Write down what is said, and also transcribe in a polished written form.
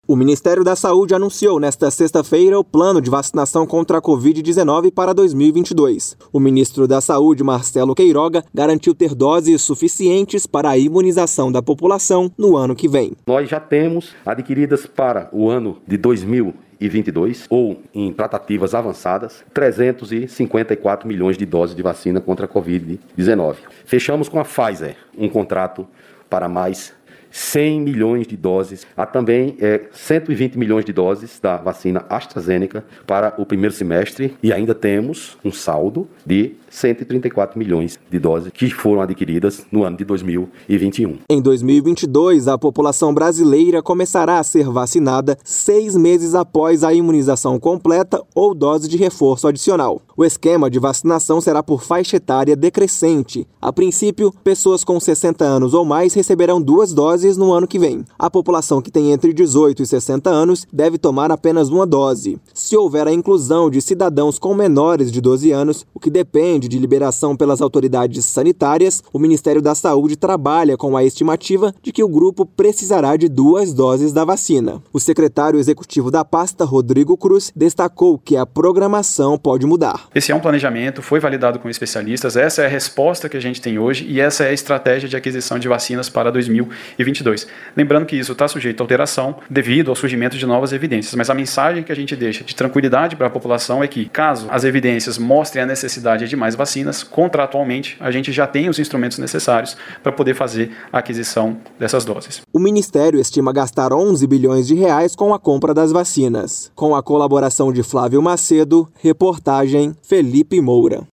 O Ministério da Saúde anunciou nesta sexta-feira o plano de vacinação contra a Covid-19 para 2022. O ministro da Saúde, Marcelo Queiroga, garantiu ter doses suficientes para a imunização da população no ano que vem. Nós já temos adquiridas para o ano de 2022, ou em tratativas avançadas, 354 milhões de doses de vacina contra a Covid-19. Fechamos com a Pfizer um contrato para mais 100 milhões de doses. Há também 120 milhões de doses da vacina AstraZeneca para o primeiro semestre e ainda temos um saldo de 134 milhões de doses que foram adquiridas no ano de 2021. Em 2022, a população brasileira começará a ser vacinada 6 meses após a imunização completa ou dose de reforço adicional. O esquema de vacinação será por faixa etária decrescente. A princípio, pessoas com 60 anos ou mais receberão 2 doses no ano que vem. A população que tem entre 18 e 60 anos deve tomar apenas uma dose. Se houver a inclusão de cidadãos com menores de 12 anos, o que depende de liberação pelas autoridades sanitárias, o Ministério da Saúde trabalha com a estimativa de que o grupo precisará de 2 doses da vacina. O secretário executivo da pasta, Rodrigo Cruz, destacou que a programação pode mudar. Esse é um planejamento, foi validado com especialistas, essa é a resposta que a gente tem hoje e essa é a estratégia de aquisição de vacinas para 2022. Lembrando que isso está sujeito a alteração devido ao surgimento de novas evidências, mas a mensagem que a gente deixa de tranquilidade para a população é que, caso as evidências mostrem a necessidade de mais vacinas, contratualmente a gente já tem os instrumentos necessários para poder fazer a aquisição dessas doses. O Ministério estima gastar 11 bilhões de reais com a compra das vacinas. Com a colaboração de Flávio Macedo, reportagem Felipe Moura.